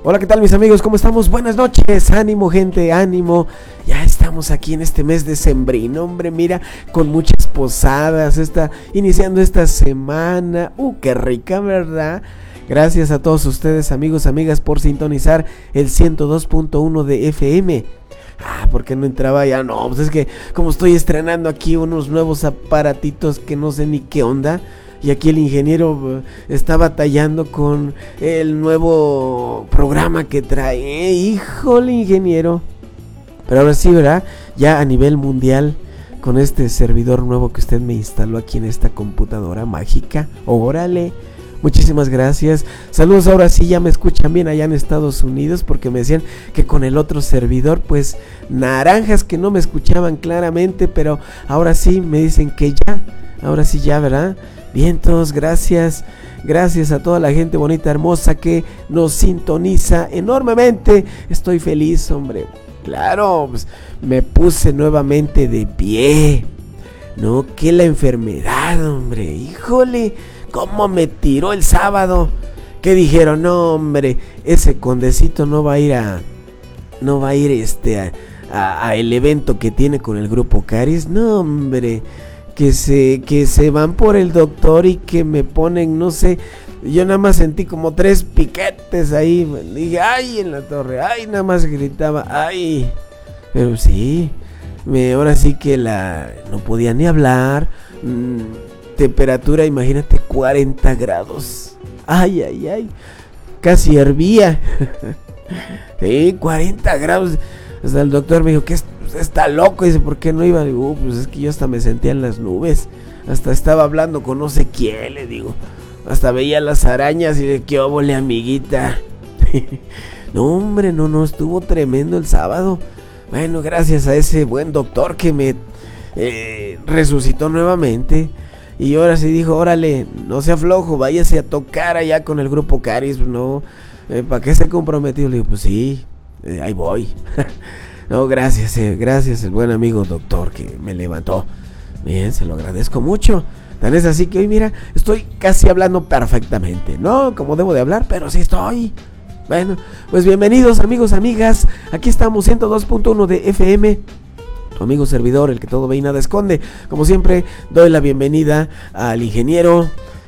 Hola, ¿qué tal mis amigos? ¿Cómo estamos? Buenas noches, ánimo gente, ánimo. Ya estamos aquí en este mes decembrino, hombre, mira, con muchas posadas, iniciando esta semana. Qué rica, ¿verdad? Gracias a todos ustedes, amigos, amigas, por sintonizar el 102.1 de FM. ¿Por qué no entraba ya? No, pues es que como estoy estrenando aquí unos nuevos aparatitos que no sé ni qué onda. Y aquí el ingeniero está batallando con el nuevo programa que trae. Híjole, ingeniero. Pero ahora sí, ¿verdad? Ya a nivel mundial, con este servidor nuevo que usted me instaló aquí en esta computadora mágica. Órale. Muchísimas gracias. Saludos, ahora sí ya me escuchan bien allá en Estados Unidos, porque me decían que con el otro servidor, pues naranjas que no me escuchaban claramente, pero ahora sí me dicen que ya. Ahora sí ya, ¿verdad? Vientos, gracias. Gracias a toda la gente bonita, hermosa que nos sintoniza enormemente. Estoy feliz, hombre. Claro, pues, me puse nuevamente de pie. No, que la enfermedad, hombre. Híjole, cómo me tiró el sábado. Que dijeron, no, hombre, ese condecito no va a ir a el evento que tiene con el grupo Caris. No, hombre. Que se van por el doctor y que me ponen, no sé, yo nada más sentí como 3 piquetes ahí, dije, ay, en la torre, ay, nada más gritaba, ay, pero sí, ahora sí que no podía ni hablar, temperatura, imagínate, 40 grados, ay, casi hervía, sí, 40 grados, hasta el doctor me dijo, ¿qué está loco? Dice, ¿por qué no iba? Digo, pues es que yo hasta me sentía en las nubes. Hasta estaba hablando con no sé quién, le digo. Hasta veía las arañas y de qué óvole, amiguita. No, hombre, no, estuvo tremendo el sábado. Bueno, gracias a ese buen doctor que me resucitó nuevamente. Y ahora sí dijo, órale, no sea flojo, váyase a tocar allá con el grupo Caris. No, ¿para qué se comprometió? Le digo, pues sí, ahí voy. No, gracias el buen amigo doctor que me levantó. Bien, se lo agradezco mucho. Tan es así que hoy, mira, estoy casi hablando perfectamente. No como debo de hablar, pero sí estoy. Bueno, pues bienvenidos amigos, amigas. Aquí estamos, 102.1 de FM. Tu amigo servidor, el que todo ve y nada esconde. Como siempre, doy la bienvenida al ingeniero,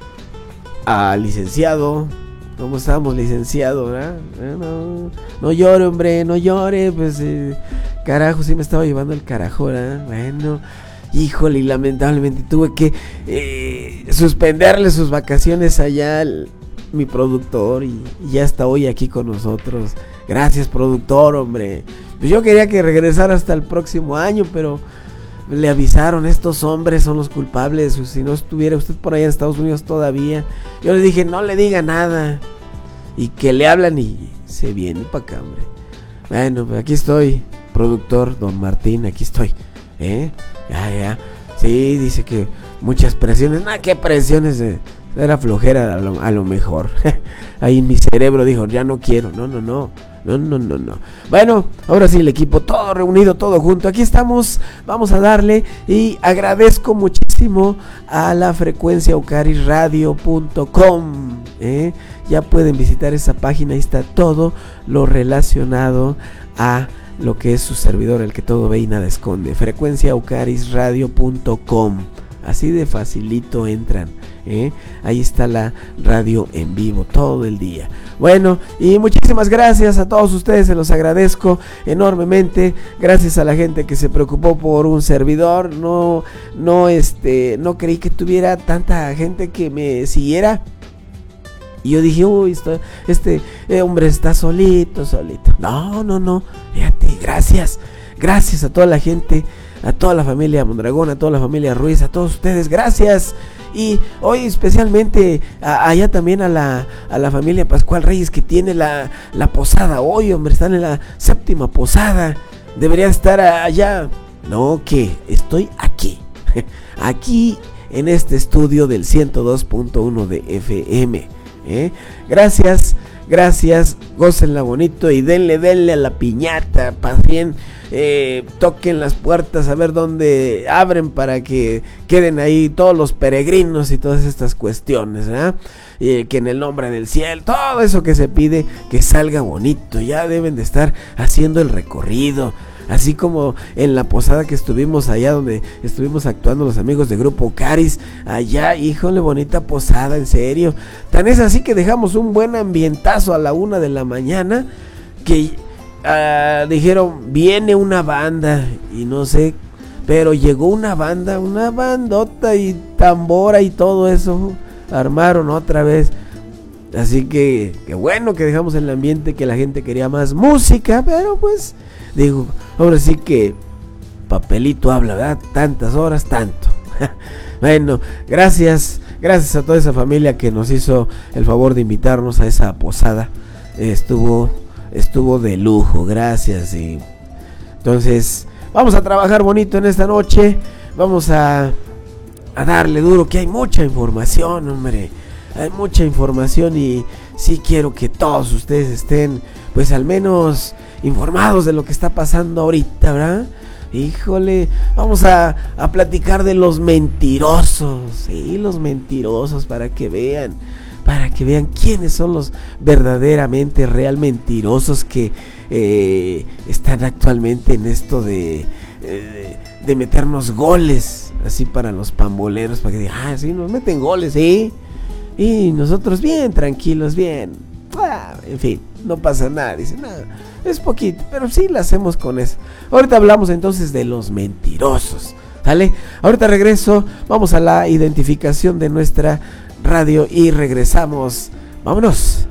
al licenciado. ¿Cómo estamos, licenciado? ¿Verdad? No llore, hombre, no llore. Pues, carajo, sí me estaba llevando el carajo, ¿verdad? Bueno, híjole, y lamentablemente tuve que suspenderle sus vacaciones allá mi productor. Y ya está hoy aquí con nosotros. Gracias, productor, hombre. Pues yo quería que regresara hasta el próximo año, pero le avisaron, estos hombres son los culpables. Si no estuviera usted por allá en Estados Unidos todavía. Yo le dije, no le diga nada. Y que le hablan y se viene para acá, hombre. Bueno, pues aquí estoy, productor don Martín, aquí estoy. Ya. Sí, dice que muchas presiones. ¿Qué presiones? Era flojera a lo mejor. Ahí mi cerebro dijo, ya no quiero. No. Bueno, ahora sí el equipo todo reunido, todo junto. Aquí estamos, vamos a darle. Y agradezco muchísimo a la frecuencia ucarisradio.com. Ya pueden visitar esa página, ahí está todo lo relacionado a lo que es su servidor, el que todo ve y nada esconde. Frecuencia ucarisradio.com. Así de facilito entran. Ahí está la radio en vivo todo el día. Bueno, y muchísimas gracias a todos ustedes, se los agradezco enormemente. Gracias a la gente que se preocupó por un servidor. No creí que tuviera tanta gente que me siguiera. Y yo dije, uy, este hombre está solito. No, fíjate, gracias a toda la gente, a toda la familia Mondragón, a toda la familia Ruiz, a todos ustedes, gracias. Y hoy especialmente allá también a la familia Pascual Reyes, que tiene la posada hoy, hombre, están en la 7ª posada. Debería estar allá. No, que estoy aquí. Aquí en este estudio del 102.1 de FM. Gracias, gócenla bonito y denle a la piñata, paz bien. toquen las puertas a ver dónde abren para que queden ahí todos los peregrinos y todas estas cuestiones, ¿verdad? Que en el nombre del cielo, todo eso que se pide, que salga bonito. Ya deben de estar haciendo el recorrido, así como en la posada que estuvimos allá, donde estuvimos actuando los amigos de Grupo Caris. Allá, híjole, bonita posada, en serio. Tan es así que dejamos un buen ambientazo a la 1 de la mañana, que dijeron, viene una banda, y no sé, pero llegó una bandota y tambora y todo eso, armaron otra vez. Así que bueno que dejamos el ambiente, que la gente quería más música, pero pues digo, ahora sí que papelito habla, ¿verdad? Tantas horas, tanto. Bueno, gracias a toda esa familia que nos hizo el favor de invitarnos a esa posada. Estuvo de lujo, gracias. Y entonces vamos a trabajar bonito en esta noche. Vamos a darle duro, que hay mucha información, hombre. Hay mucha información y sí quiero que todos ustedes estén, pues al menos informados de lo que está pasando ahorita, ¿verdad? Híjole, vamos a platicar de los mentirosos. Sí, los mentirosos, para que vean quiénes son los verdaderamente real mentirosos que están actualmente en esto de meternos goles así para los pamboleros, para que digan, sí, nos meten goles, sí, y nosotros bien tranquilos, bien, en fin, no pasa nada, dicen, nada, es poquito, pero sí la hacemos con eso. Ahorita hablamos entonces de los mentirosos, ¿sale? Ahorita regreso, vamos a la identificación de nuestra radio y regresamos. Vámonos.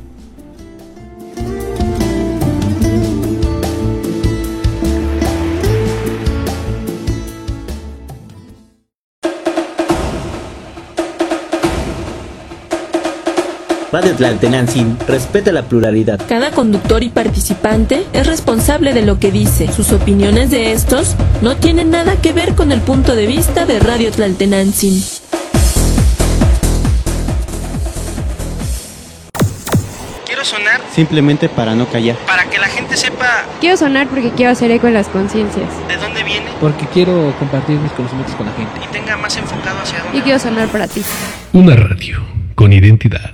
Radio Tlaltenantzin respeta la pluralidad. Cada conductor y participante es responsable de lo que dice. Sus opiniones de estos no tienen nada que ver con el punto de vista de Radio Tlaltenantzin. Quiero sonar Simplemente para no callar. para que la gente sepa Quiero sonar porque quiero hacer eco en las conciencias. de dónde viene Porque quiero compartir mis conocimientos con la gente. y tenga más enfocado hacia dónde. Y quiero sonar para ti. Una radio con identidad.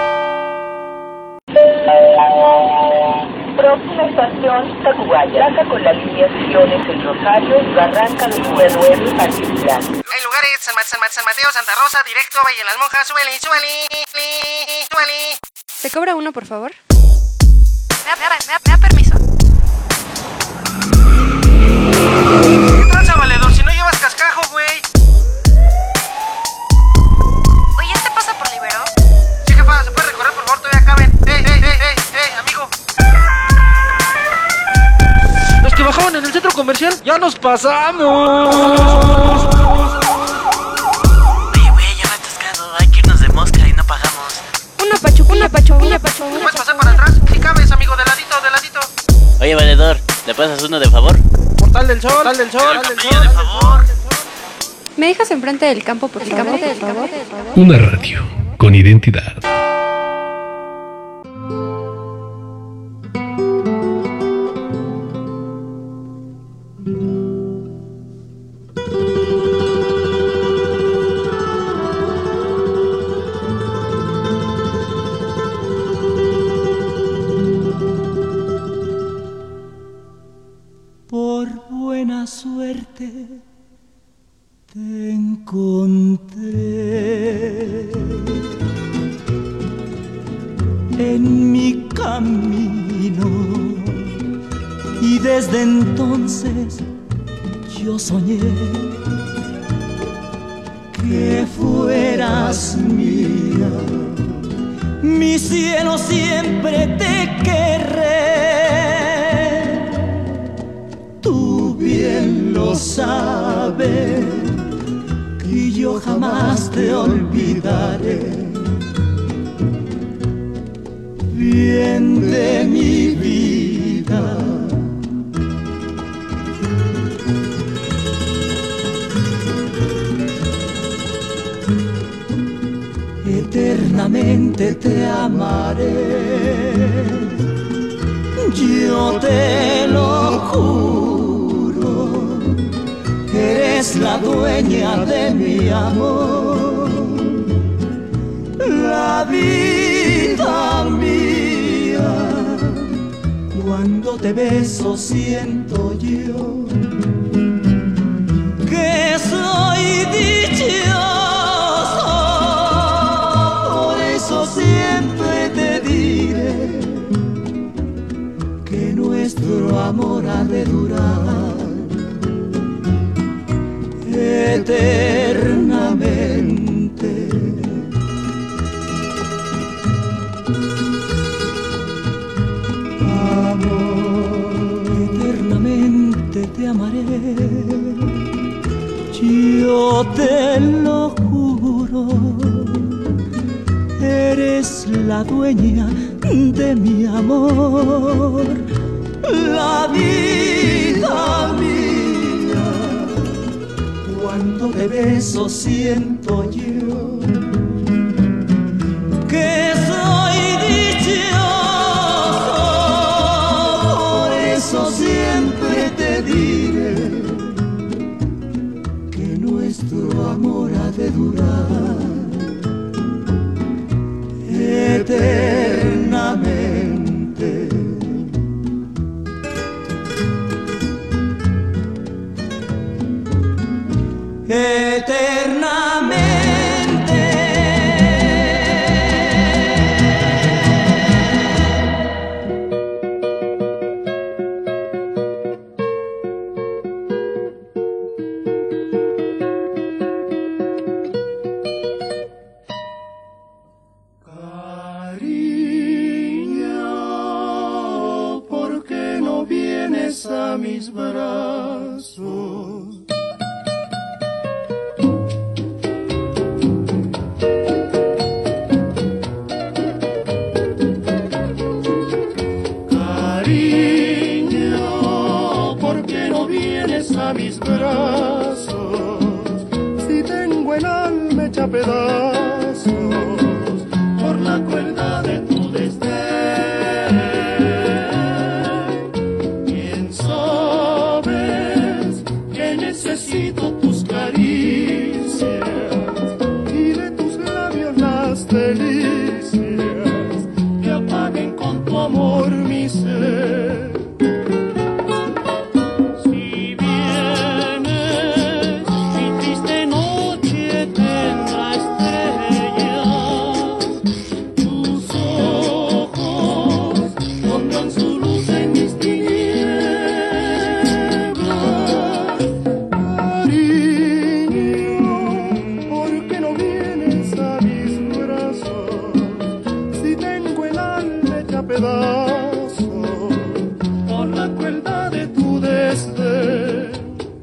Próxima estación, Tacubaya. Traza con la línea Siones El Rosario, Barranca del Muerto, Altiplano. Hay lugares, San Mateo, Santa Rosa, directo, Valle de las Monjas, súbele. ¿Se cobra uno, por favor? Me da permiso. ¿Qué tranza, valedor? Si no llevas cascajo, güey. Oye, ¿este pasa por Libero? Sí, jefa, ¿se puede recorrer, por favor? Todavía caben. Amigo. Los que bajaban en el centro comercial, ya nos pasamos. Oye, güey, ya me he atascado. Hay que irnos de mosca y no pagamos. Una pachuquilla. ¿Puedes pasar para atrás? Sí cabes, amigo, de ladito. Oye, valedor, ¿le pasas uno de favor? Portal del Sol. De favor. ¿Me dejas enfrente del campo, por favor? Una radio con identidad. Por buena suerte te encontré en mi camino y desde entonces yo soñé que fueras mía. Mi cielo, siempre te querré. Tú bien lo sabes y yo jamás te olvidaré. Bien de mi vida. Eternamente te amaré. Yo te lo juro. eres la dueña de mi amor, la vida mía. Cuando te beso siento yo que soy dichoso, por eso siempre te diré que nuestro amor ha de durar eternamente. Amor, eternamente te amaré, yo te lo juro. Eres la dueña de mi amor, la vida mía. Cuando te beso siento yo que soy dichoso, por eso siempre te diré que nuestro amor ha de durar eternamente. Eternamente. Cariño, ¿por qué no vienes a mis brazos? A mis brazos, si tengo el alma hecha pedazos por la crueldad de tu desdén. Bien sabes que necesito tus caricias y de tus labios las delicias que apaguen con tu amor mi ser. Por la crueldad de tu desdén.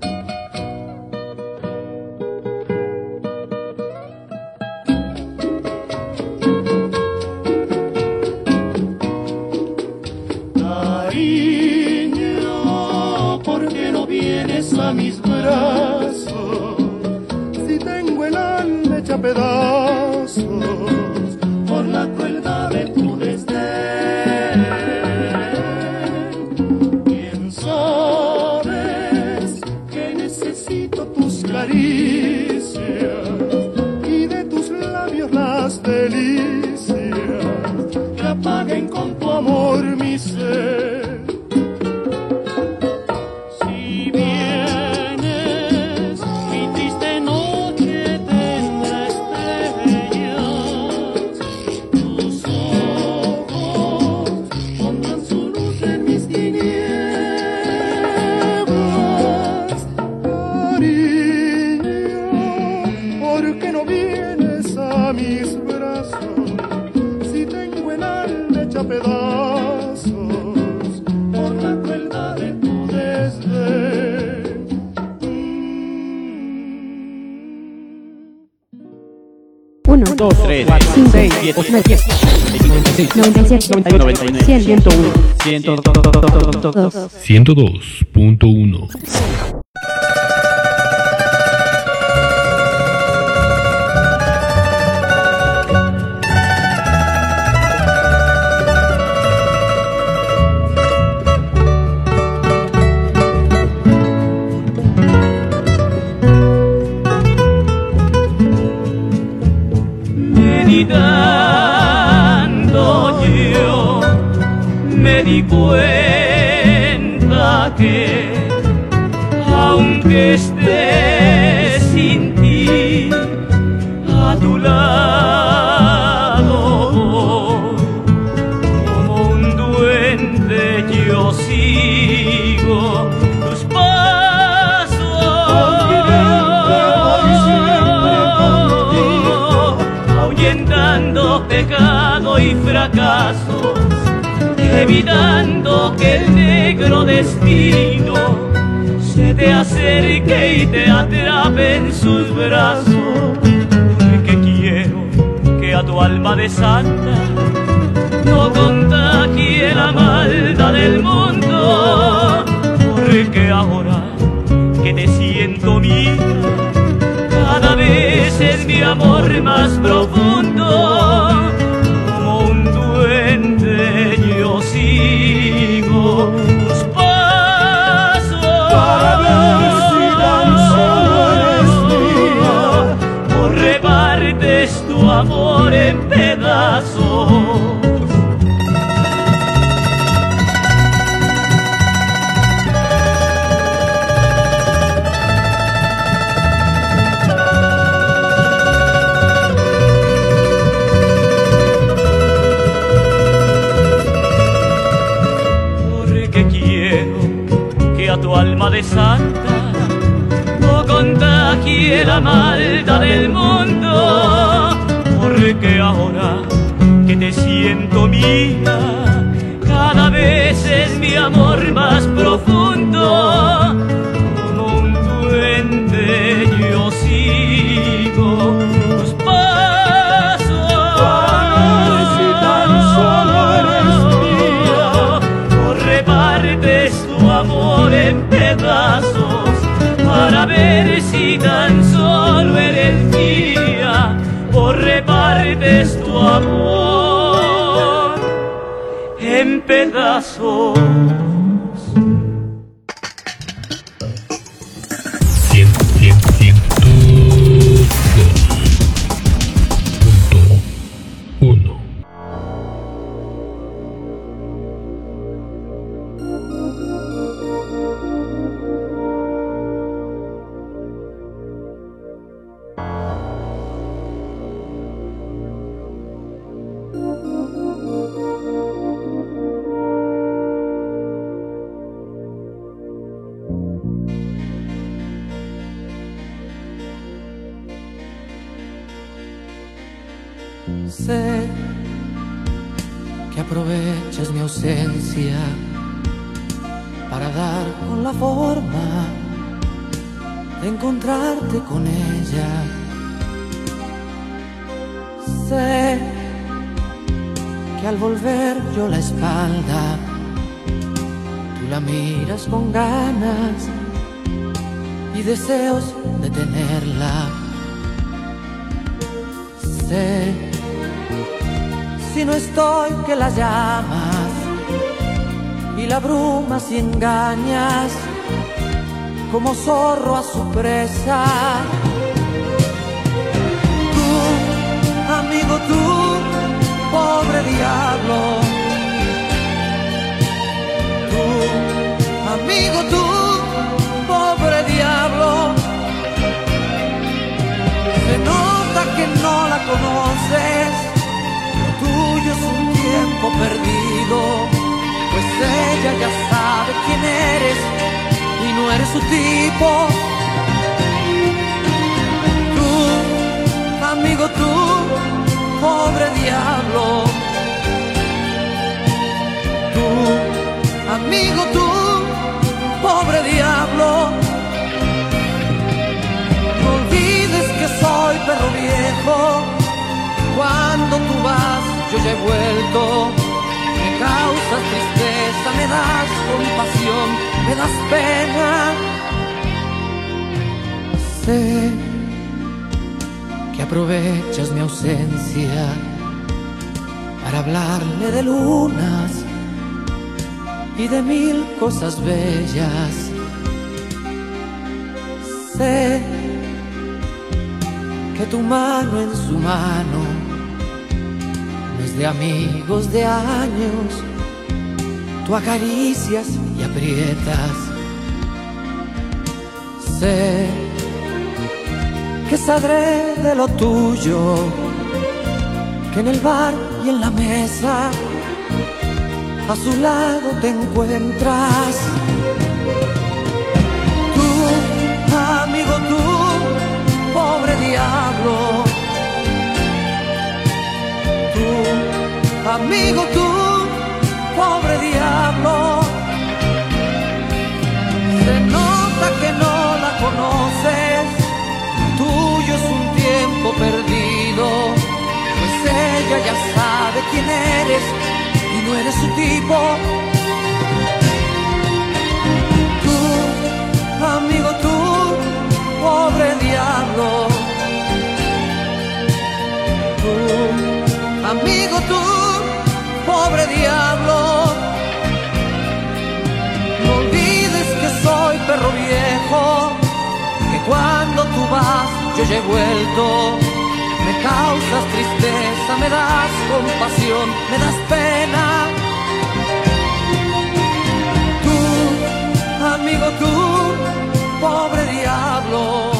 Cariño, ¿por qué no vienes a mis brazos? Si tengo el alma hecha pedazos por la crueldad de tu desdén. Caricias y de tus labios las delicias que apaguen con tu amor mi ser. Si vienes, mi triste noche tendrá estrellas, tus ojos pondrán su luz en mis tinieblas. ¿Por qué no vienes a mis brazos? Si tengo el alma hecha pedazos por la crueldad de tu desdén. 1, 2, 3, 4, 5, 6, 7, 8, 9, 10, 96, 97, 99, 100, 101, 102. 102.1. me di cuenta que aunque esté sin ti a tu lado, como un duende yo sigo tus pasos, ahuyentando pecado y fracasos, evitando que el negro destino se te acerque y te atrape en sus brazos, porque quiero que a tu alma de santa no contagie la maldad del mundo, porque ahora que te siento mía, cada vez es mi amor más profundo, como un duende yo sigo tus pasos, para ver si tan solo eres mía, o repartes tu amor en pedazos. Tu alma de santa no contagie la maldad del mundo, porque ahora que te siento mía, cada vez es mi amor más profundo, como un duende yo sigo tus pasos, si tan solo eres mía, o repartes tu amor en pedazos, para ver si tan solo eres mía, o repartes tu amor en pedazos. 102.1. Sé que aprovechas mi ausencia para dar con la forma de encontrarte con ella. Sé que al volver yo la espalda, tú la miras con ganas y deseos de tenerla. Sé, si no estoy, que la llamas y la abrumas y engañas como zorro a su presa. Tú, amigo, tú, pobre diablo. Tú, amigo, tú, pobre diablo. Se nota que no la conoces, lo tuyo es un tiempo perdido, pues ella ya sabe quién eres y no eres su tipo. Tú, amigo, tú, pobre diablo. Tú, amigo, tú, pobre diablo. No olvides que soy perro viejo, cuando tú vas yo ya he vuelto. Me causas tristeza, me das compasión, me das pena. Sé que aprovechas mi ausencia para hablarle de lunas y de mil cosas bellas. Sé que tu mano en su mano no es de amigos de años, tú acaricias y aprietas. Sé que saldré de lo tuyo, que en el bar y en la mesa a su lado te encuentras. Tú, amigo, tú, pobre diablo. Tú, amigo, tú, pobre diablo. Se nota que no la conoces, tuyo es un tiempo perdido, pues ella ya sabe quién eres y no eres su tipo. Tú, amigo, tú, pobre diablo. Tú, amigo, tú, pobre diablo. No olvides que soy perro viejo, que cuando tú vas yo ya he vuelto. Me causas tristeza, me das compasión, me das pena. Tú, amigo, tú, pobre diablo.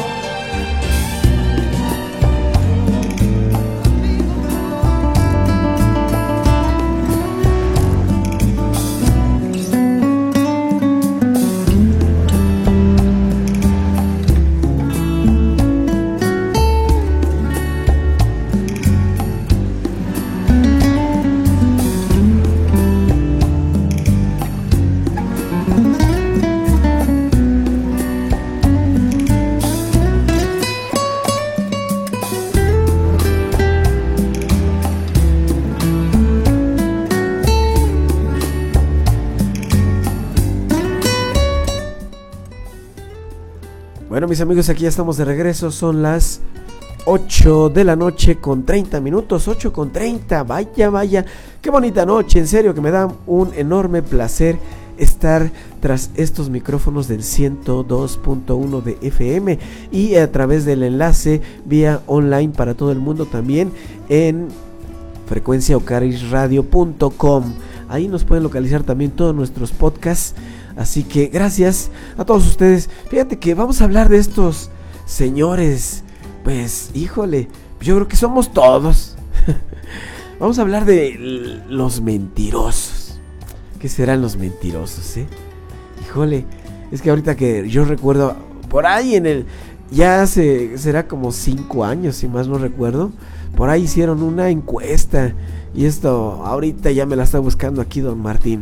Bueno, mis amigos, aquí ya estamos de regreso. Son las 8 de la noche con 30 minutos. 8 con 30. Vaya, vaya. Qué bonita noche. En serio que me da un enorme placer estar tras estos micrófonos del 102.1 de FM y a través del enlace vía online para todo el mundo también en frecuenciaocarisradio.com. Ahí nos pueden localizar también todos nuestros podcasts. Así que gracias a todos ustedes. Fíjate que vamos a hablar de estos señores. Pues, híjole, yo creo que somos todos. Vamos a hablar de los mentirosos. ¿Qué serán los mentirosos, Híjole, es que ahorita que yo recuerdo, por ahí en el... Ya será como 5 años, si más no recuerdo. Por ahí hicieron una encuesta. Y esto, ahorita ya me la está buscando aquí don Martín.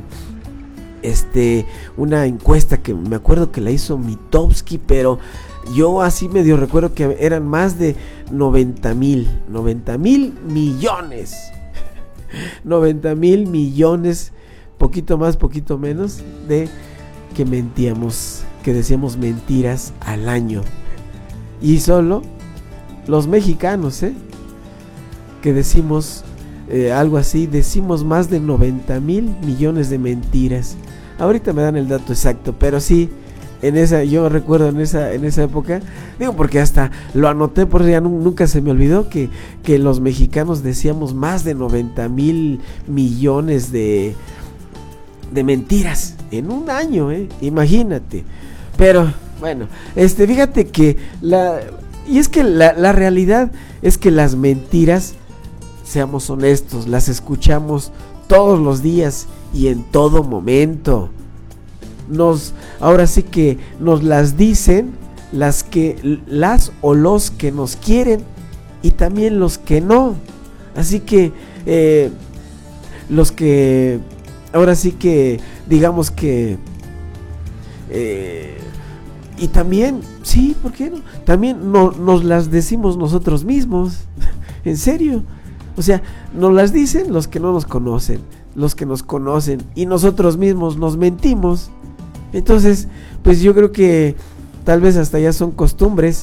Una encuesta que me acuerdo que la hizo Mitofsky, pero yo así medio recuerdo que eran más de 90,000 millones 90,000 millones, poquito más, poquito menos, de que mentíamos, que decíamos mentiras al año. Y solo los mexicanos, que decimos algo así, decimos más de 90,000 millones de mentiras. Ahorita me dan el dato exacto, pero sí, yo recuerdo en esa época, digo porque hasta lo anoté, porque ya nunca se me olvidó que los mexicanos decíamos más de 90,000 millones de mentiras en un año, imagínate. Pero bueno, fíjate que la realidad es que las mentiras, seamos honestos, las escuchamos todos los días y en todo momento. Ahora sí que nos las dicen las o los que nos quieren y también los que no. Así que los que ahora sí que digamos que y también, sí, ¿por qué no? También nos las decimos nosotros mismos. En serio. O sea, nos las dicen los que no nos conocen, los que nos conocen, y nosotros mismos nos mentimos. Entonces, pues yo creo que tal vez hasta ya son costumbres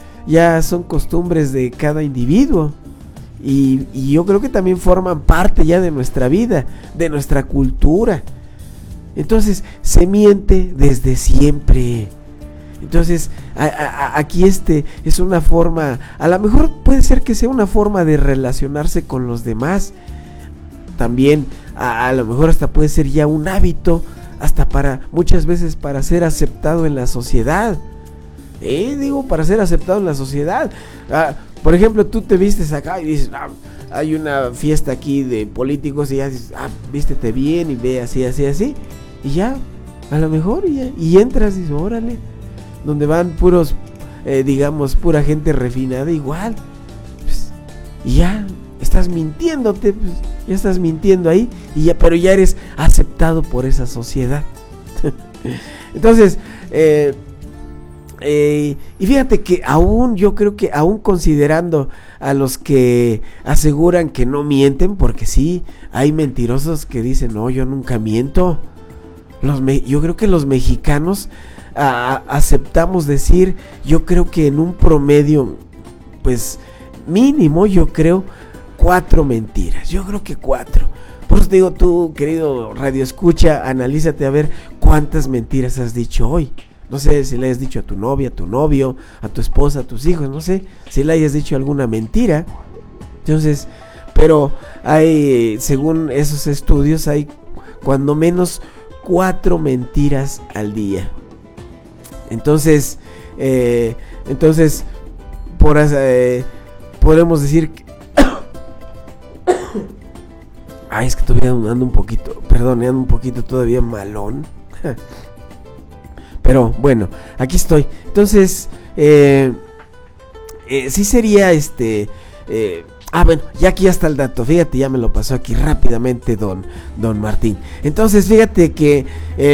de cada individuo. Y yo creo que también forman parte ya de nuestra vida, de nuestra cultura. Entonces, se miente desde siempre. Entonces, aquí es una forma, a lo mejor puede ser que sea una forma de relacionarse con los demás. También a lo mejor hasta puede ser ya un hábito, hasta muchas veces para ser aceptado en la sociedad. Para ser aceptado en la sociedad. Por ejemplo, tú te vistes acá y dices, hay una fiesta aquí de políticos, y ya dices, vístete bien y ve así, y ya, a lo mejor, y entras y dices, órale, donde van puros, pura gente refinada, igual, pues, y ya estás mintiéndote, pues, ya estás mintiendo ahí, pero ya eres aceptado por esa sociedad. Entonces, y fíjate que yo creo que aún considerando a los que aseguran que no mienten, porque sí, hay mentirosos que dicen, no, yo nunca miento. Yo creo que los mexicanos aceptamos decir, yo creo que en un promedio, pues mínimo, yo creo 4 mentiras. Yo creo que 4. Por eso te digo, tú, querido radio escucha, analízate a ver cuántas mentiras has dicho hoy. No sé si le hayas dicho a tu novia, a tu novio, a tu esposa, a tus hijos, no sé si le hayas dicho alguna mentira. Entonces, pero hay, según esos estudios, hay cuando menos 4 mentiras al día. Entonces, podemos decir que es que todavía ando un poquito todavía malón. Pero bueno, aquí estoy. Entonces, sí sería bueno, ya aquí está el dato. Fíjate, ya me lo pasó aquí rápidamente don Martín. Entonces, fíjate que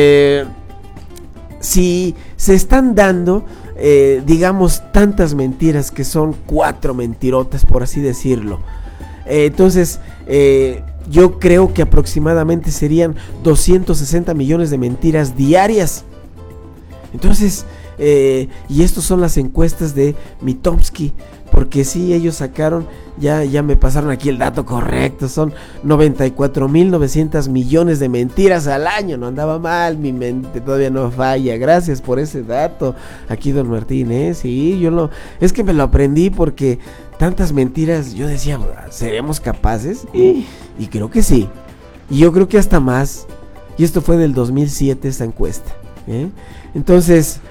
si se están dando, digamos, tantas mentiras, que son 4 mentirotas, por así decirlo. Entonces, yo creo que aproximadamente serían 260 millones de mentiras diarias. Entonces, y estos son las encuestas de Mitofsky, porque sí, ellos sacaron, ya me pasaron aquí el dato correcto, son 94.900 millones de mentiras al año. No andaba mal, mi mente todavía no falla. Gracias por ese dato, aquí don Martín, sí, es que me lo aprendí porque tantas mentiras, yo decía, ¿seremos capaces? Y creo que sí, y yo creo que hasta más, y esto fue del 2007 esta encuesta. Entonces,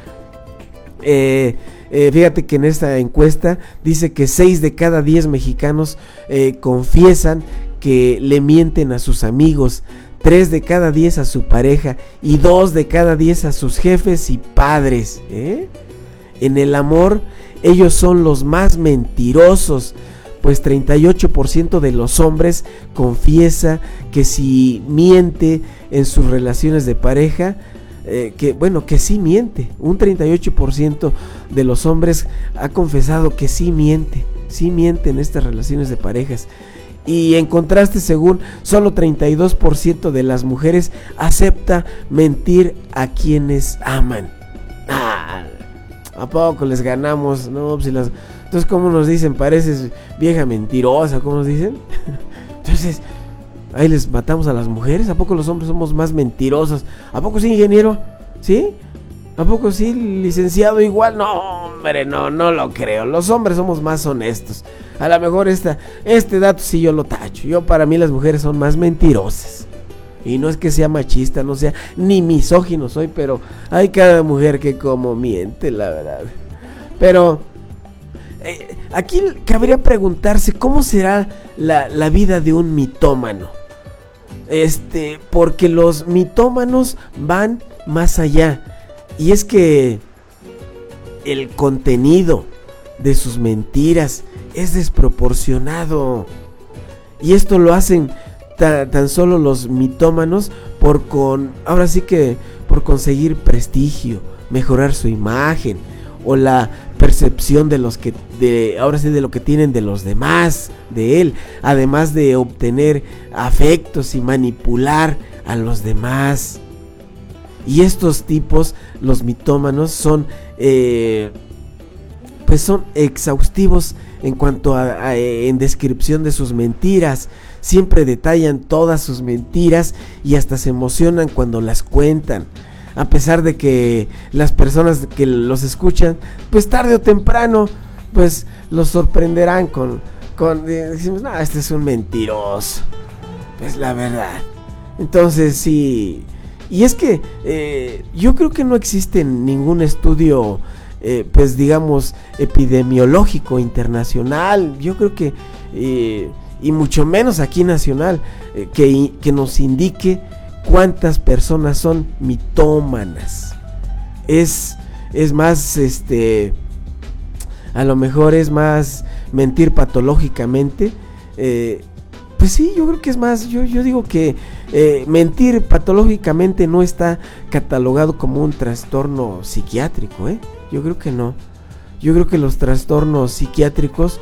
fíjate que en esta encuesta dice que 6 de cada 10 mexicanos confiesan que le mienten a sus amigos, 3 de cada 10 a su pareja y 2 de cada 10 a sus jefes y padres. En el amor, ellos son los más mentirosos, pues 38% de los hombres confiesa que si miente en sus relaciones de pareja, que sí miente. Un 38% de los hombres ha confesado que sí miente en estas relaciones de parejas. Y en contraste, según solo 32% de las mujeres acepta mentir a quienes aman. ¿A poco les ganamos? No, pues entonces, ¿cómo nos dicen? Pareces vieja mentirosa, ¿cómo nos dicen? Entonces, ahí les matamos a las mujeres. ¿A poco los hombres somos más mentirosos? ¿A poco sí, ingeniero? ¿Sí? ¿A poco sí, licenciado? Igual. No, hombre, no lo creo. Los hombres somos más honestos. A lo mejor este dato sí yo lo tacho. Para mí las mujeres son más mentirosas. Y no es que sea machista, no sea ni misógino soy, pero hay cada mujer que como miente, la verdad. Pero aquí cabría preguntarse cómo será la vida de un mitómano. Porque los mitómanos van más allá. Y es que el contenido de sus mentiras es desproporcionado. Y esto lo hacen tan solo los mitómanos por conseguir prestigio, mejorar su imagen o la percepción de lo que tienen de los demás, de él, además de obtener afectos y manipular a los demás. Y estos tipos, los mitómanos, son exhaustivos en cuanto en descripción de sus mentiras. Siempre detallan todas sus mentiras y hasta se emocionan cuando las cuentan, a pesar de que las personas que los escuchan, pues tarde o temprano, pues los sorprenderán con decimos, no, este es un mentiroso. Pues la verdad, Entonces sí, y es que yo creo que no existe ningún estudio, pues digamos, epidemiológico internacional, yo creo que, y mucho menos aquí nacional, que nos indique cuántas personas son mitómanas. Es más, a lo mejor es más mentir patológicamente. Pues sí, yo creo que es más, yo digo que mentir patológicamente no está catalogado como un trastorno psiquiátrico, yo creo que no. Yo creo que los trastornos psiquiátricos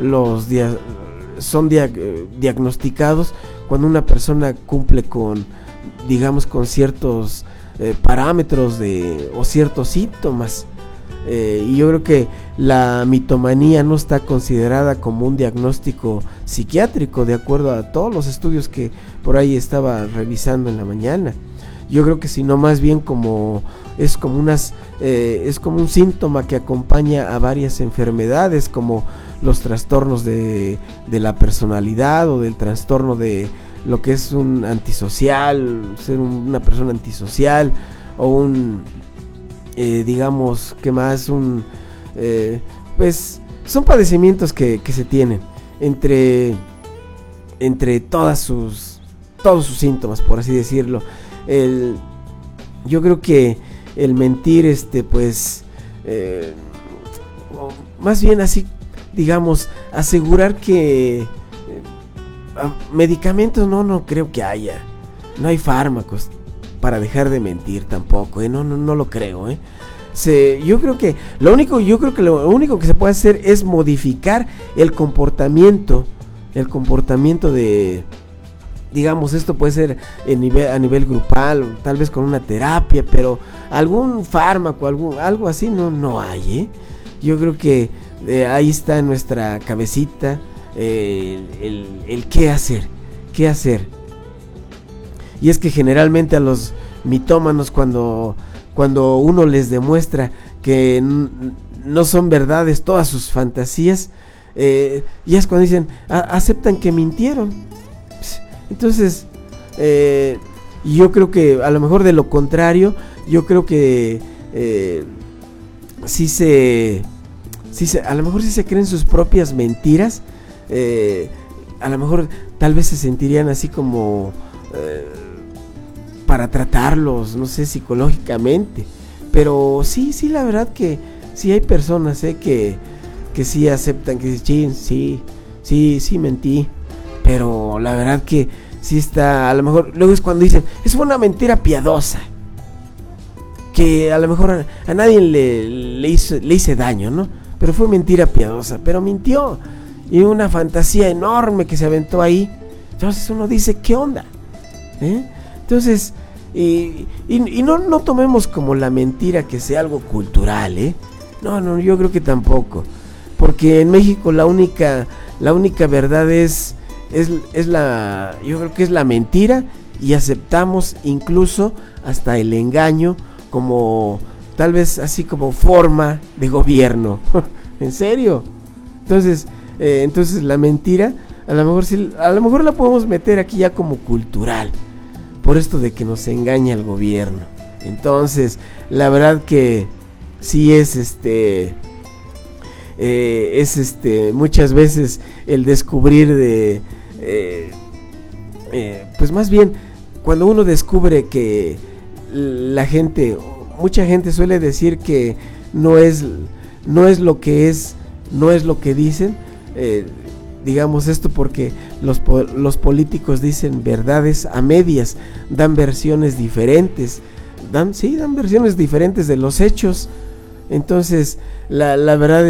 son diagnosticados cuando una persona cumple con, digamos, con ciertos parámetros o ciertos síntomas. Y yo creo que la mitomanía no está considerada como un diagnóstico psiquiátrico, de acuerdo a todos los estudios que por ahí estaba revisando en la mañana. Yo creo que sino más bien es como un síntoma que acompaña a varias enfermedades, como los trastornos de la personalidad, o del trastorno de lo que es un antisocial, ser una persona antisocial, o un digamos, ¿qué más? Pues son padecimientos que se tienen entre todos sus síntomas, por así decirlo. Yo creo que el mentir, pues, más bien así, digamos, asegurar que medicamentos no creo que haya. No hay fármacos para dejar de mentir tampoco, no lo creo, yo creo que lo único que se puede hacer es modificar el comportamiento de, digamos, esto puede ser a nivel grupal, tal vez con una terapia, pero algún fármaco, algo así no hay, Yo creo que ahí está en nuestra cabecita el qué hacer. Y es que generalmente a los mitómanos, cuando uno les demuestra que no son verdades todas sus fantasías, ya es cuando dicen, aceptan que mintieron. Entonces, yo creo que a lo mejor de lo contrario, yo creo que a lo mejor sí se creen sus propias mentiras, a lo mejor tal vez se sentirían así como para tratarlos, no sé, psicológicamente, pero sí, la verdad que sí hay personas que sí aceptan, que dicen, sí mentí, pero la verdad que sí está, a lo mejor, luego es cuando dicen, es una mentira piadosa, que a lo mejor a nadie le hice daño, ¿no? Pero fue mentira piadosa, pero mintió, y una fantasía enorme que se aventó ahí. Entonces uno dice, ¿qué onda? Entonces, y no tomemos como la mentira que sea algo cultural, No, yo creo que tampoco, porque en México la única verdad es yo creo que es la mentira, y aceptamos incluso hasta el engaño como tal vez así como forma de gobierno. ¿En serio? Entonces la mentira a lo mejor la podemos meter aquí ya como cultural, por esto de que nos engaña el gobierno. Entonces, la verdad que sí es muchas veces el descubrir pues más bien cuando uno descubre que mucha gente suele decir que no es lo que es, no es lo que dicen, digamos esto porque los políticos dicen verdades a medias, dan versiones diferentes, dan versiones diferentes de los hechos. Entonces la verdad,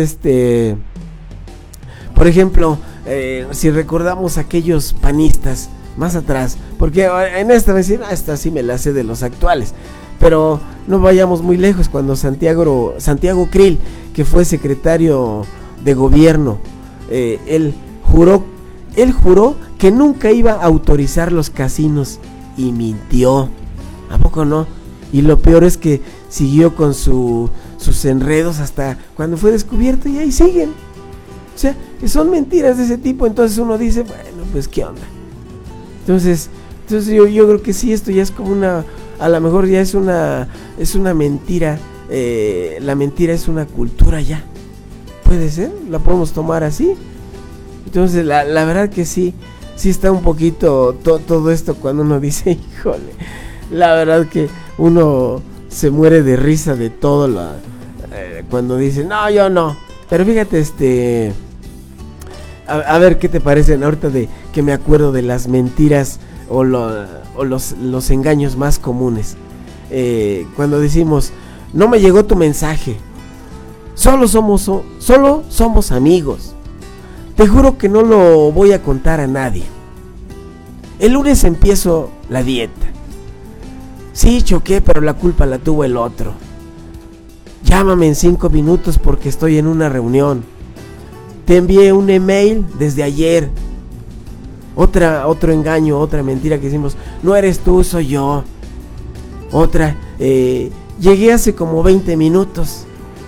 por ejemplo, si recordamos aquellos panistas más atrás, porque en esta vez sí me la sé de los actuales, pero no vayamos muy lejos, cuando Santiago Krill, que fue secretario de gobierno, él juró que nunca iba a autorizar los casinos, y mintió. ¿A poco no? Y lo peor es que siguió con sus enredos hasta cuando fue descubierto, y ahí siguen. O sea, que son mentiras de ese tipo. Entonces uno dice, bueno, pues qué onda. Entonces Entonces yo creo que sí, esto ya es como a lo mejor ya es una mentira. La mentira es una cultura ya. Puede ser, la podemos tomar así. Entonces la verdad que sí está un poquito todo esto cuando uno dice, híjole, la verdad que uno se muere de risa de todo cuando dice, no, yo no. Pero fíjate, a ver qué te parecen ahorita de que me acuerdo de las mentiras o los engaños más comunes. Cuando decimos, no me llegó tu mensaje, solo somos amigos, te juro que no lo voy a contar a nadie, el lunes empiezo la dieta, sí choqué pero la culpa la tuvo el otro, llámame en 5 minutos porque estoy en una reunión, te envié un email desde ayer. Otro engaño, otra mentira que decimos, no eres tú, soy yo. Otra, llegué hace como 20 minutos.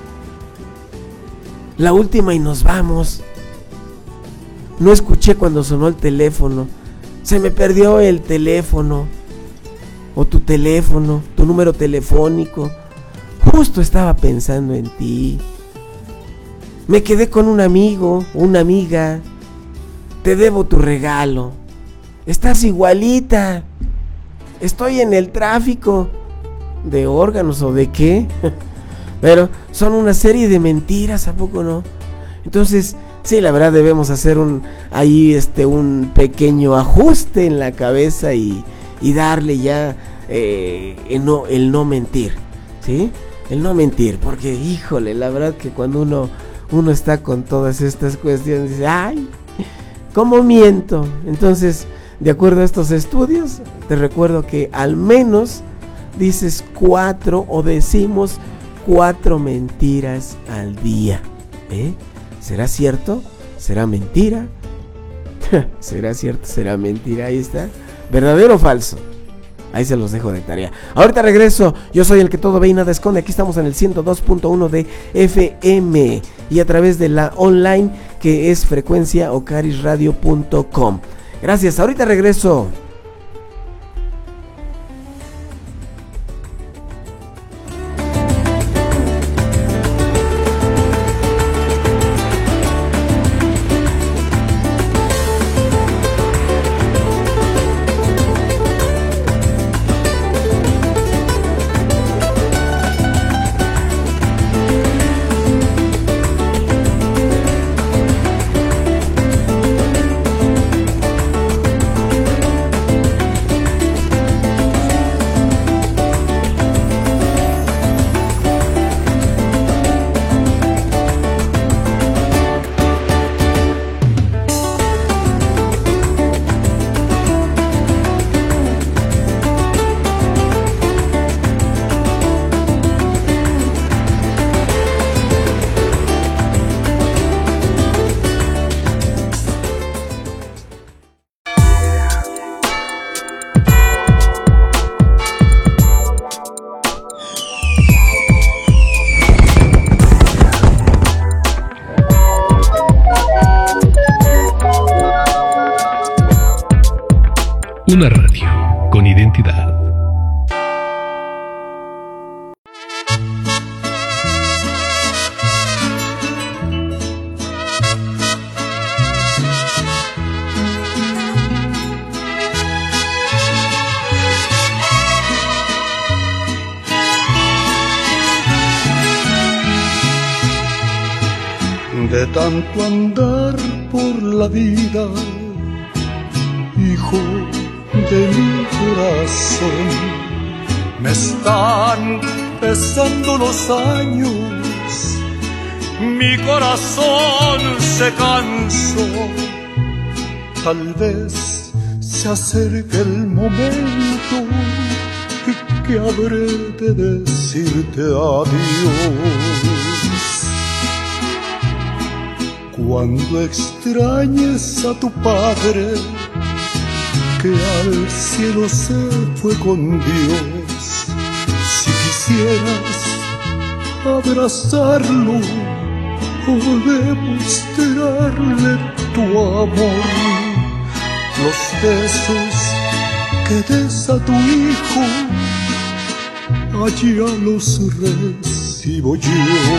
La última y nos vamos. No escuché cuando sonó el teléfono. Se me perdió el teléfono. O tu teléfono, tu número telefónico. Justo estaba pensando en ti. Me quedé con un amigo, una amiga. Te debo tu regalo. Estás igualita. Estoy en el tráfico. ¿De órganos o de qué? Pero son una serie de mentiras, ¿a poco no? Entonces, sí, la verdad debemos hacer un pequeño ajuste en la cabeza y darle ya el no mentir, ¿sí? El no mentir, porque híjole, la verdad que cuando uno está con todas estas cuestiones, dice, ay, ¿cómo miento? Entonces, de acuerdo a estos estudios, te recuerdo que al menos dices 4 o decimos 4 mentiras al día. ¿Será cierto? ¿Será mentira? ¿Será cierto? ¿Será mentira? Ahí está. ¿Verdadero o falso? Ahí se los dejo de tarea. Ahorita regreso. Yo soy el que todo ve y nada esconde. Aquí estamos en el 102.1 de FM y a través de la online que es frecuenciaocarisradio.com. Gracias. Ahorita regreso. Una radio con identidad. De tanto andar por la vida, hijo de mi corazón, me están pesando los años, mi corazón se cansó, tal vez se acerque el momento que habré de decirte adiós. Cuando extrañes a tu padre, que al cielo se fue con Dios, si quisieras abrazarlo o demostrarle tu amor, los besos que des a tu hijo, allá los recibo yo.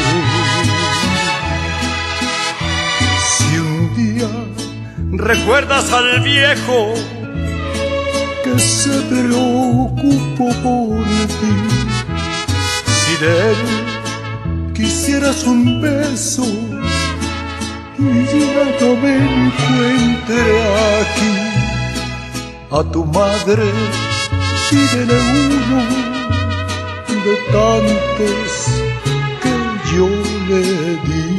Si un día recuerdas al viejo que se preocupó por ti, si de él quisieras un beso y ya no me encuentre aquí, a tu madre pídele uno de tantos que yo le di.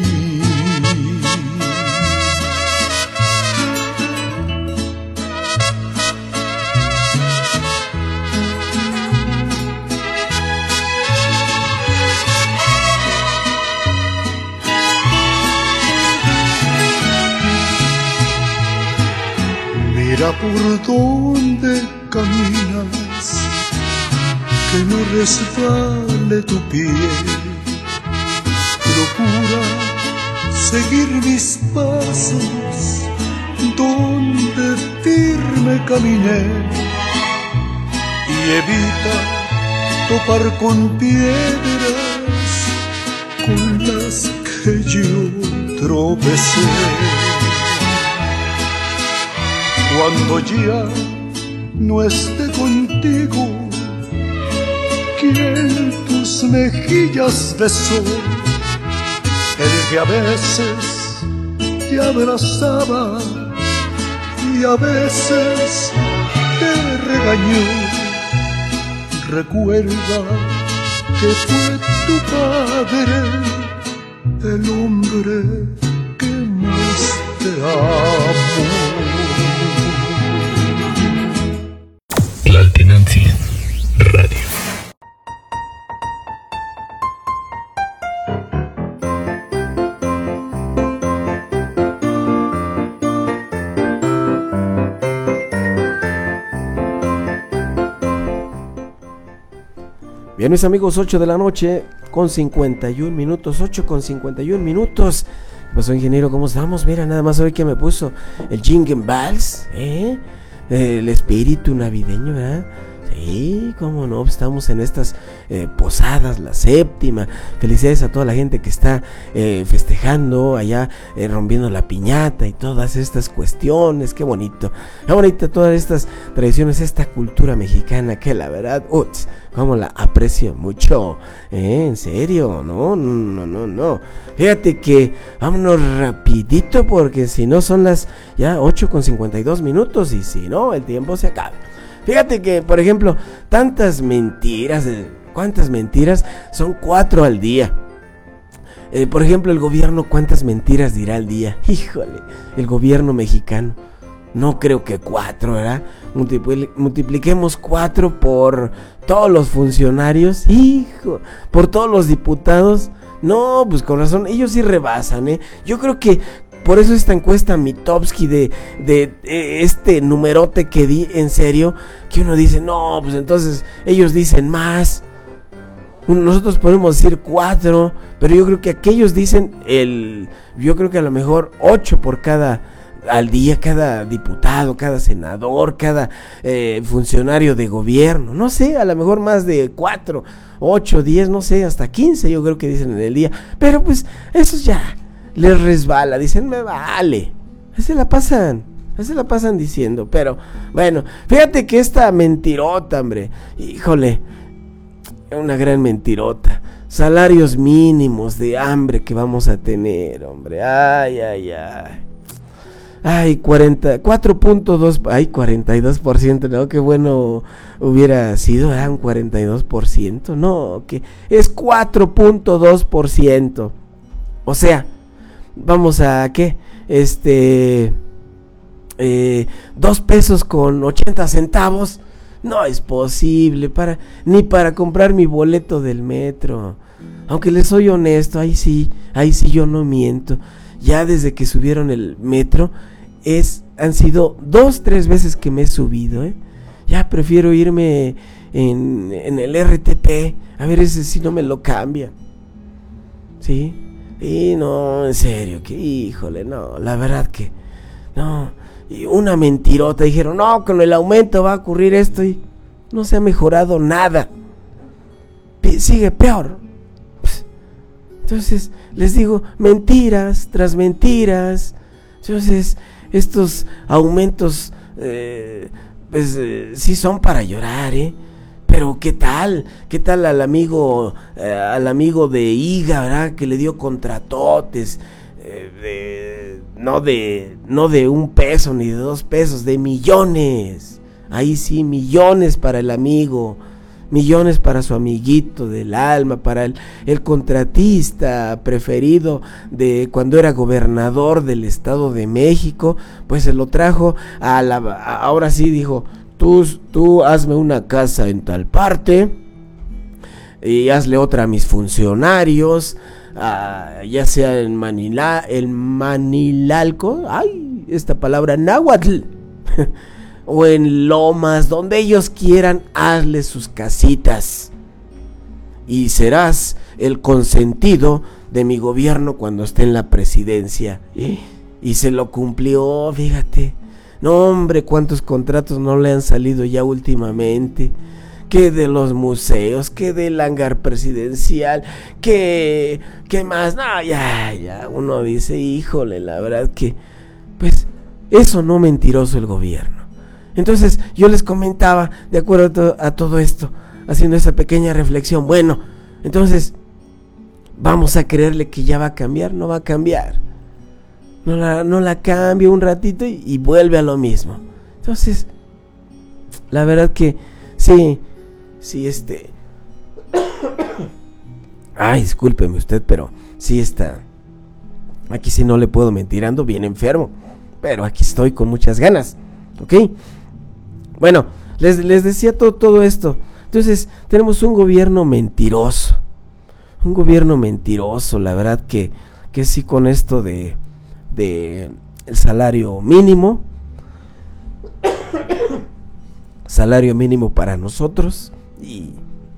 Mira por dónde caminas, que no resbale tu pie. Procura seguir mis pasos donde firme caminé y evita topar con piedras con las que yo tropecé. Cuando ya no esté contigo, quien tus mejillas besó, el que a veces te abrazaba y a veces te regañó, recuerda que fue tu padre el hombre que más te amó. Tlaltenanzin Radio. Bien, mis amigos, 8 de la noche con 51 minutos, 8 con 51 minutos. Pues, ingeniero, ¿cómo estamos? Mira, nada más hoy que me puso el Jingle Bells, el espíritu navideño, ¿verdad? Sí, cómo no, estamos en estas posadas, la séptima. Felicidades a toda la gente que está festejando allá, rompiendo la piñata y todas estas cuestiones. Qué bonito todas estas tradiciones, esta cultura mexicana que la verdad, como la aprecio mucho, en serio, no. Fíjate que vámonos rapidito porque si no son las ya 8 con 52 minutos y si no el tiempo se acaba. Fíjate que, por ejemplo, tantas mentiras, ¿cuántas mentiras? Son 4 al día. Por ejemplo, el gobierno, ¿cuántas mentiras dirá al día? Híjole, el gobierno mexicano. No creo que 4, ¿verdad? Multipliquemos 4 por todos los funcionarios, por todos los diputados. No, pues con razón, ellos sí rebasan, Yo creo que por eso esta encuesta Mitofsky de este numerote que di, en serio, que uno dice, no, pues entonces ellos dicen más. Nosotros podemos decir 4, pero yo creo que aquellos dicen yo creo que a lo mejor 8 por cada al día, cada diputado, cada senador, cada funcionario de gobierno, no sé, a lo mejor más de 4, 8, 10, no sé, hasta 15 yo creo que dicen en el día, pero pues esos ya les resbala, dicen, me vale, se la pasan diciendo, pero bueno, fíjate que esta mentirota, hombre, híjole, una gran mentirota, salarios mínimos de hambre que vamos a tener, hombre, ay, 42%, ¿no? Qué bueno hubiera sido, un 42%, no, que es 4.2%, o sea, vamos a, ¿qué? 2 pesos con 80 centavos, no es posible, ni para comprar mi boleto del metro, aunque les soy honesto, ahí sí yo no miento, ya desde que subieron el metro, han sido 2-3 veces que me he subido, ya prefiero irme en el RTP, a ver ese si no me lo cambian, ¿sí? Y no, en serio, que híjole, no, la verdad que, no, y una mentirota. Dijeron, no, con el aumento va a ocurrir esto, y no se ha mejorado nada. Sigue peor. Entonces, les digo, mentiras tras mentiras. Entonces, estos aumentos, sí son para llorar, Pero ¿qué tal al amigo de IGA, ¿verdad? Que le dio contratotes, no de 1 peso ni de 2 pesos, de millones. Ahí sí, millones para el amigo, millones para su amiguito del alma, para el contratista preferido de cuando era gobernador del Estado de México. Pues se lo trajo ahora sí dijo, tú hazme una casa en tal parte y hazle otra a mis funcionarios, ya sea en Manilalco, esta palabra náhuatl, o en Lomas, donde ellos quieran, hazle sus casitas y serás el consentido de mi gobierno cuando esté en la presidencia. Y se lo cumplió, fíjate. No, hombre, cuántos contratos no le han salido ya últimamente. Que de los museos, que del hangar presidencial, que más. No, ya uno dice, híjole, la verdad que pues eso no mentiroso el gobierno. Entonces yo les comentaba, de acuerdo a todo esto, haciendo esa pequeña reflexión, bueno, entonces vamos a creerle que ya va a cambiar. No va a cambiar, no la cambia un ratito y vuelve a lo mismo. Entonces, la verdad que sí, ay, discúlpeme usted, pero sí está, aquí sí no le puedo mentir, ando bien enfermo, pero aquí estoy con muchas ganas, ¿ok? Bueno, les decía todo esto. Entonces, tenemos un gobierno mentiroso, la verdad que sí, con esto de el salario mínimo para nosotros y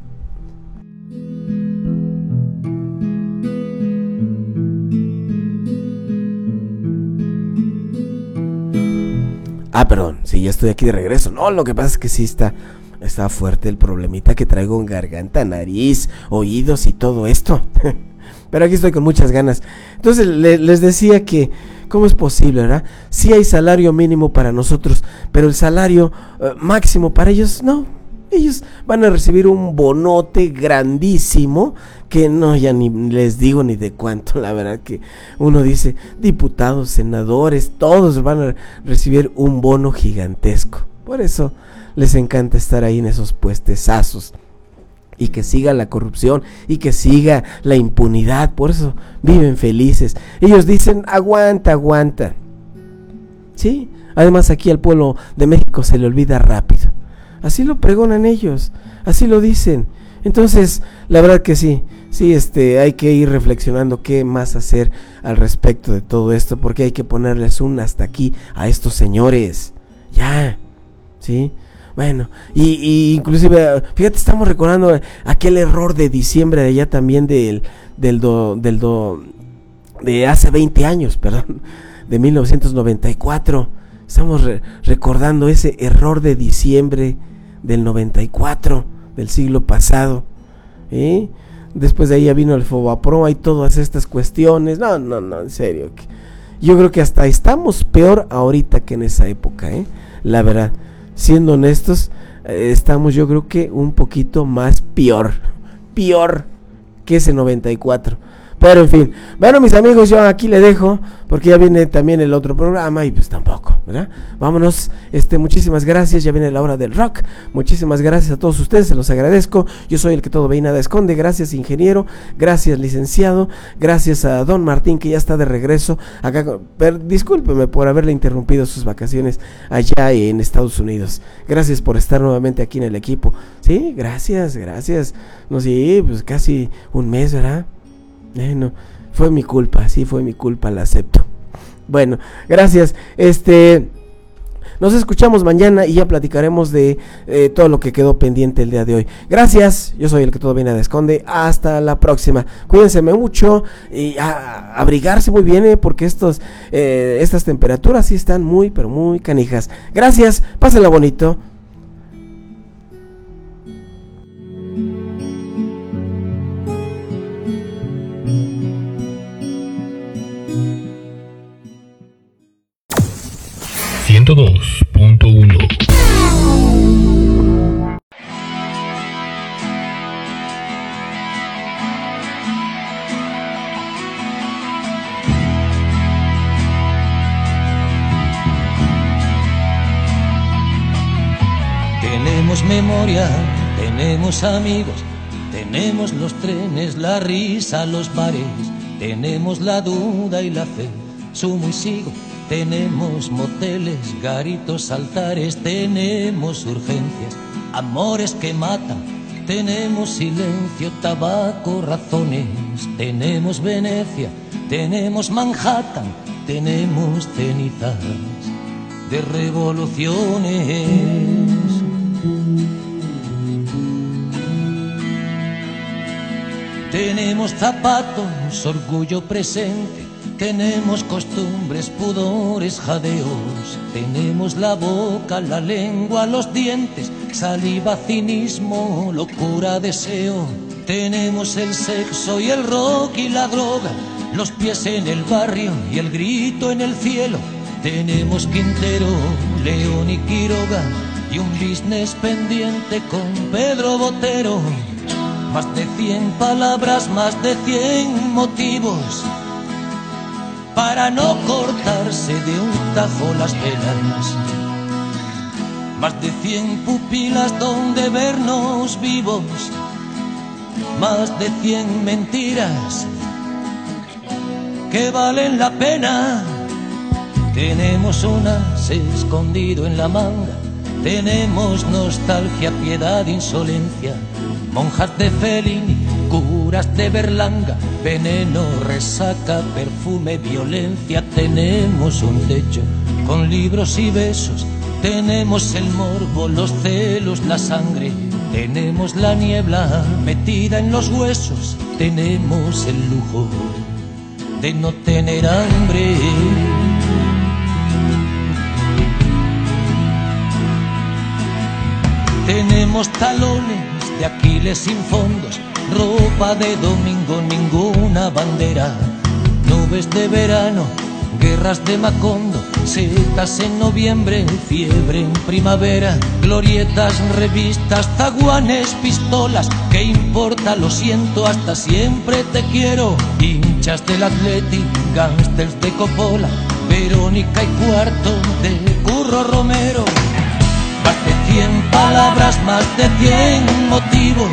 perdón, sí, ya estoy aquí de regreso. No, lo que pasa es que sí está fuerte el problemita que traigo en garganta, nariz, oídos y todo esto. Pero aquí estoy con muchas ganas. Entonces les decía que ¿cómo es posible, verdad? Sí hay salario mínimo para nosotros, pero el salario máximo para ellos no. Ellos van a recibir un bonote grandísimo que no, ya ni les digo ni de cuánto. La verdad que uno dice, diputados, senadores, todos van a recibir un bono gigantesco. Por eso les encanta estar ahí en esos puestezazos. Y que siga la corrupción y que siga la impunidad. Por eso viven felices. Ellos dicen, aguanta. ¿Sí? Además aquí al pueblo de México se le olvida rápido. Así lo pregonan ellos, así lo dicen. Entonces, la verdad que sí, hay que ir reflexionando qué más hacer al respecto de todo esto, porque hay que ponerles un hasta aquí a estos señores. Ya, ¿sí? Bueno, y inclusive, fíjate, estamos recordando aquel error de diciembre de allá también de hace 20 años, perdón, de 1994. Estamos recordando ese error de diciembre del 94, del siglo pasado. Después de ahí ya vino el Fobaproa y todas estas cuestiones. No, en serio. Yo creo que hasta estamos peor ahorita que en esa época, la verdad. Siendo honestos, estamos yo creo que un poquito más peor que ese 94. Pero en fin, bueno mis amigos, yo aquí le dejo, porque ya viene también el otro programa y pues tampoco, ¿verdad? Vámonos, muchísimas gracias, ya viene la hora del rock, muchísimas gracias a todos ustedes, se los agradezco, yo soy el que todo ve y nada esconde, gracias ingeniero, gracias licenciado, gracias a don Martín que ya está de regreso acá, discúlpeme por haberle interrumpido sus vacaciones allá en Estados Unidos, gracias por estar nuevamente aquí en el equipo, sí, gracias, no sé, pues casi un mes, ¿verdad? No, fue mi culpa, la acepto. Bueno, gracias. Nos escuchamos mañana y ya platicaremos de todo lo que quedó pendiente el día de hoy. Gracias, yo soy el que todo viene de Esconde. Hasta la próxima. Cuídense mucho y a abrigarse muy bien, porque estas temperaturas sí están muy, pero muy canijas. Gracias, pásenla bonito. Tenemos memoria, tenemos amigos, tenemos los trenes, la risa, los bares, tenemos la duda y la fe, sumo y sigo. Tenemos moteles, garitos, altares, tenemos urgencias, amores que matan, tenemos silencio, tabaco, razones, tenemos Venecia, tenemos Manhattan, tenemos cenizas de revoluciones. Tenemos zapatos, orgullo presente, tenemos costumbres, pudores, jadeos, tenemos la boca, la lengua, los dientes, saliva, cinismo, locura, deseo. Tenemos el sexo y el rock y la droga, los pies en el barrio y el grito en el cielo. Tenemos Quintero, León y Quiroga y un business pendiente con Pedro Botero. Más de 100 palabras, más de 100 motivos para no cortarse de un tajo las venas. Más de 100 pupilas donde vernos vivos. Más de 100 mentiras que valen la pena. Tenemos un as escondido en la manga. Tenemos nostalgia, piedad, insolencia. Monjas de Fellini, curas de Berlanga, veneno, resaca, perfume, violencia. Tenemos un techo con libros y besos, tenemos el morbo, los celos, la sangre, tenemos la niebla metida en los huesos, tenemos el lujo de no tener hambre. Tenemos talones de Aquiles sin fondos, ropa de domingo, ninguna bandera, nubes de verano, guerras de Macondo, setas en noviembre, fiebre en primavera, glorietas, revistas, zaguanes, pistolas, ¿qué importa? Lo siento, hasta siempre te quiero, hinchas del Athletic, gángsters de Coppola, Verónica y Cuarto de Curro Romero. Más de 100 palabras, más de 100 motivos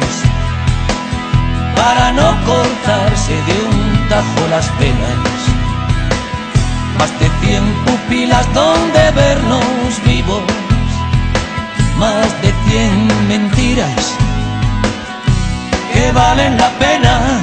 para no cortarse de un tajo las venas. Más de 100 pupilas donde vernos vivos. Más de 100 mentiras que valen la pena.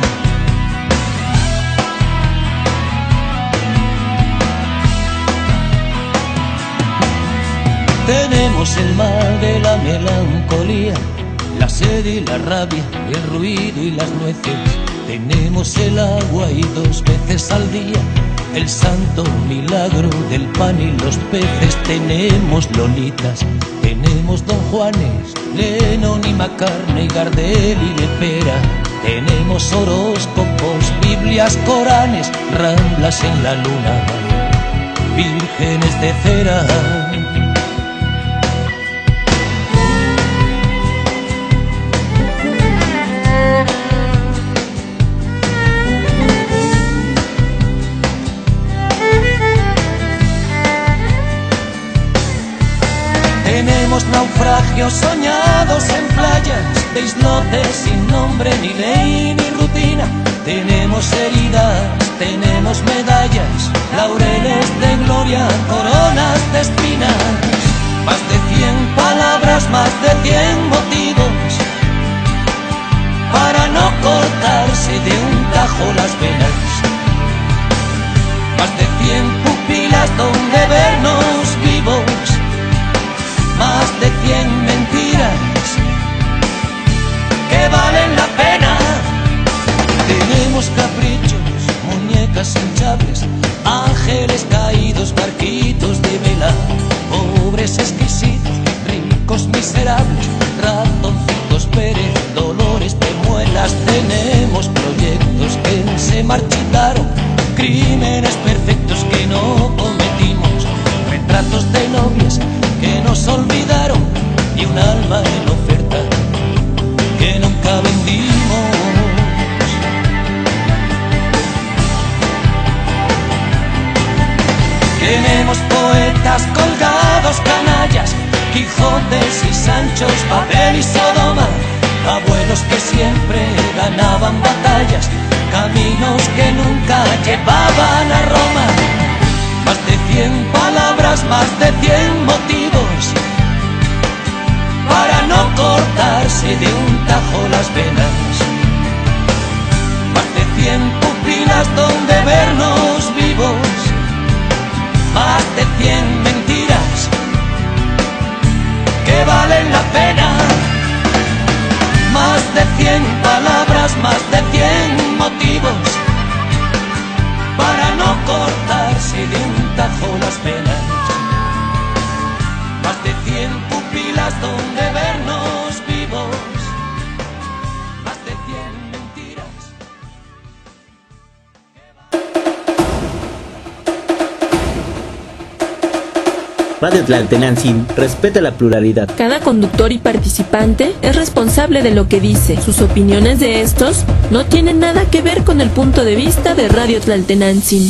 Tenemos el mal de la melancolía, la sed y la rabia, el ruido y las nueces. Tenemos el agua y 2 veces al día, el santo milagro del pan y los peces. Tenemos lolitas, tenemos Don Juanes, Lennon y McCartney, Gardel y Lepera. Tenemos horóscopos, Biblias, Coranes, ramblas en la luna, vírgenes de cera. Tenemos naufragios soñados en playas, de islotes sin nombre, ni ley ni rutina. Tenemos heridas, tenemos medallas, laureles de gloria, coronas de espinas. Más de 100 palabras, más de 100 motivos para no cortarse de un tajo las venas. Más de 100 pupilas donde vernos vivos. ángeles caídos, barquitos de vela, pobres exquisitos, ricos miserables, ratoncitos Pérez, dolores de muelas. Tenemos proyectos que se marchitaron, crímenes perfectos que no cometimos, retratos de novias que nos olvidaron y un alma en oferta que nunca vendimos. Tenemos poetas colgados, canallas, Quijotes y Sanchos, Babel y Sodoma, abuelos que siempre ganaban batallas, caminos que nunca llevaban a Roma. Más de 100 palabras, más de 100 motivos para no cortarse de un tajo las venas. Más de 100 pupilas donde vernos vivos, más de 100 mentiras que valen la pena. Más de 100 palabras, más de 100 motivos para no cortarse de un tajo las venas. Más de 100 pupilas donde vernos vivos, más de 100 mentiras. Radio Tlaltenantzin respeta la pluralidad. Cada conductor y participante es responsable de lo que dice. Sus opiniones de estos no tienen nada que ver con el punto de vista de Radio Tlaltenantzin.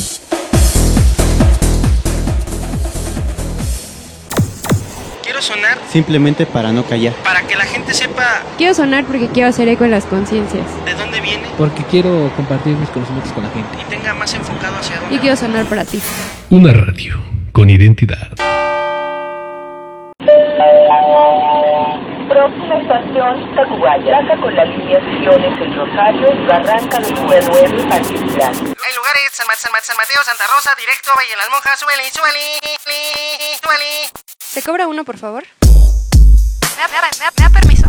Quiero sonar Simplemente para no callar. para que la gente sepa Quiero sonar porque quiero hacer eco en las conciencias. de dónde viene Porque quiero compartir mis conocimientos con la gente. y tenga más enfocado hacia dónde. Y quiero sonar para ti. Una radio con identidad. Próxima estación, Tacubaya. Traza con la línea Siones El Rosario, Barranca del Muelle, Altiplano. Hay lugares, San Mateo, Santa Rosa, directo, Valle de las Monjas, súbele. ¿Se cobra uno, por favor? Me da permiso.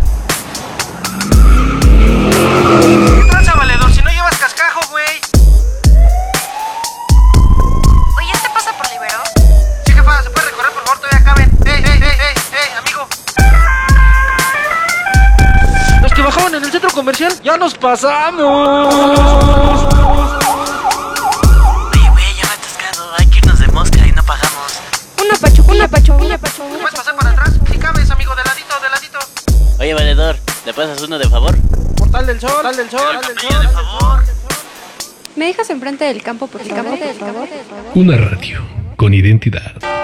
¿Qué tranza, valedor? Si no llevas cascajo, güey. Oye, ¿este pasa por Libero? Sí, jefa, ¿se puede recorrer, por favor? Todavía caben. Amigo. Los que bajaban en el centro comercial, ya nos pasamos. Oye, güey, ya me he atascado. Hay que irnos de mosca y no pagamos. Una pachuca. ¿Puedes pasar para atrás? Sí cabes, amigo, de ladito. Oye, valedor, ¿le pasas uno de favor? Portal del Sol. De favor. ¿Me dejas enfrente del campo, por favor? Una radio con identidad.